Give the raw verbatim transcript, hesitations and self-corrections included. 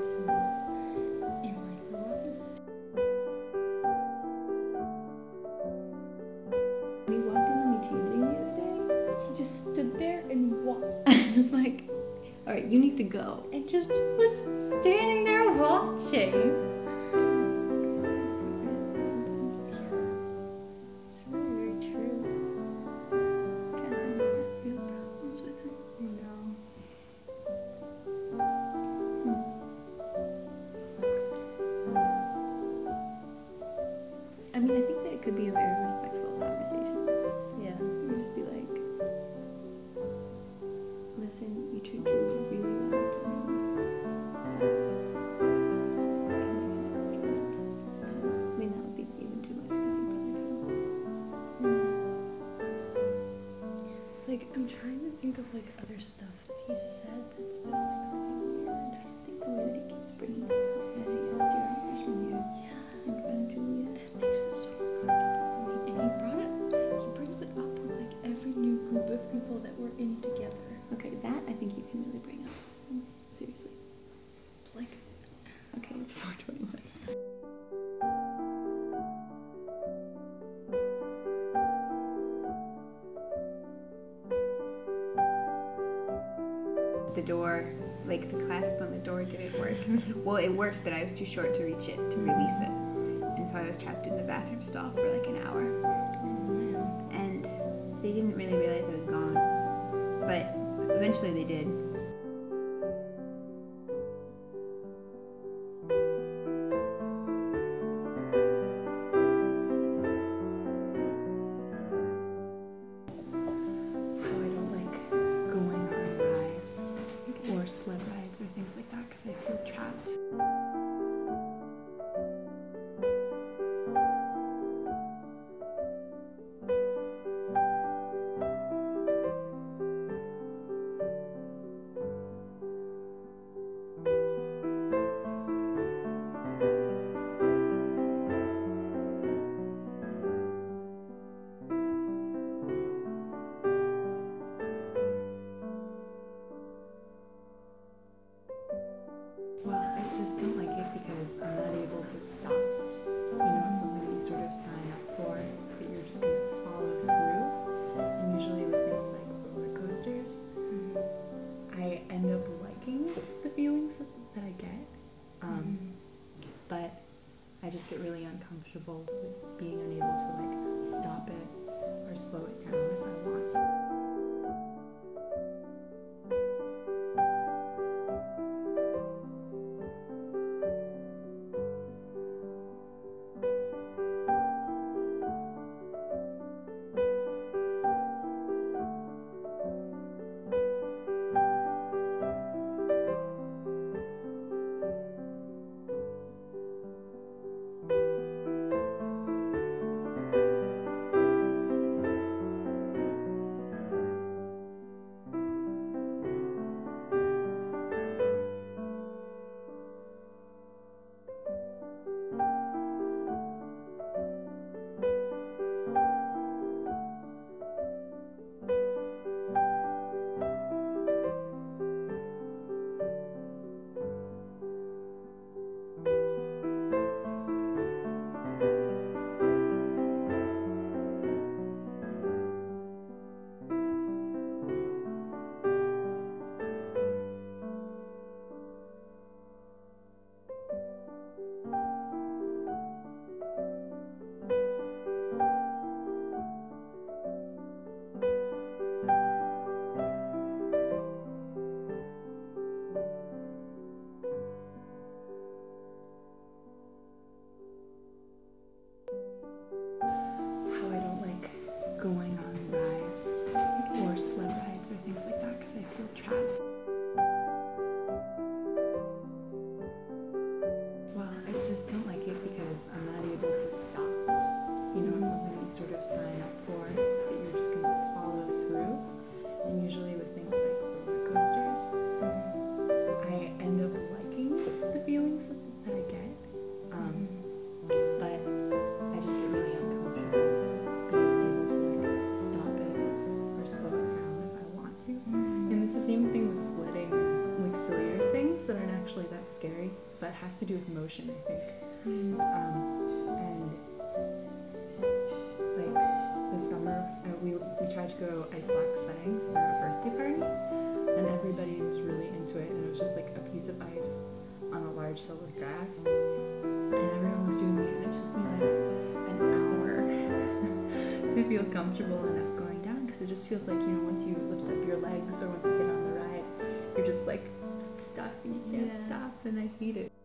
smooth. And like walking this When he walked into me changing the other day, he just stood there and walked. I was just like, all right, you need to go. And just was standing there watching. It's really very true. Catherine's got real problems with him. I know. I mean, I think that it could be a very respectful conversation. Yeah. You just be like, listen, you treat Julie really well to me. I mean, that would be even too much because he'd probably feel. Like, I'm trying to think of like other stuff that he said that's been like really weird. I just think the way that he keeps bringing it up that he asked you our freshman year Yeah. in front of Julia. That makes it so uncomfortable for me. And he brought it, he brings it up with like every new group of people that we're in together. Okay, that I think you can really bring up. Seriously. Like, Okay, it's four twenty-one. The door, like the clasp on the door didn't work. Well, it worked, but I was too short to reach it, to release it. And so I was trapped in the bathroom stall for like an hour. And they didn't really realize I was gone. But eventually they did. How I don't like going on rides or sled rides or things like that because I feel trapped. Well, I just don't like it because I'm not able to stop. You know, it's something that you sort of sign up for, that you're just going to follow through. And usually with things like roller coasters, I end up liking the feelings that, that I get. Um, But I just get really uncomfortable with being unable to like stop it or slow it down if I want to. How I don't like going on rides or sled rides or things like that because I feel trapped. Well, I just don't like it because I'm not able to stop. You know, it's something that you sort of sign up for, that you're just going to follow through. And usually with things like roller coasters, I end up liking the feelings that, that I get. Um, but I just get really uncomfortable being unable to like stop it or slow it down if I want to. And it's the same thing with sledding, like sillier things that aren't actually that scary, but it has to do with motion, I think. Um, and like this summer, uh, we we tried to go ice block sledding for a birthday party, and everybody was really into it. And it was just like a piece of ice on a large hill of grass, and everyone was doing it. And it took me like an hour to feel comfortable enough going down, because it just feels like, you know, once you lift up your legs or once you get on the ride, you're just like stuck and you can't Yeah. stop. And I hate it.